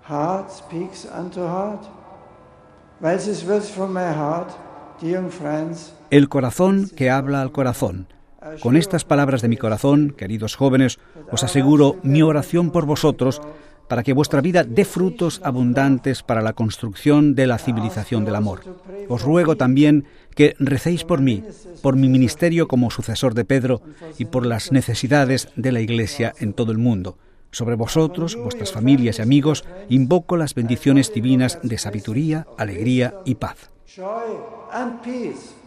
heart speaks unto heart. Weil es wird from my heart, dear friends. El corazón que habla al corazón. Con estas palabras de mi corazón, queridos jóvenes, os aseguro mi oración por vosotros, para que vuestra vida dé frutos abundantes para la construcción de la civilización del amor. Os ruego también que recéis por mí, por mi ministerio como sucesor de Pedro y por las necesidades de la Iglesia en todo el mundo. Sobre vosotros, vuestras familias y amigos, invoco las bendiciones divinas de sabiduría, alegría y paz. Joy and peace.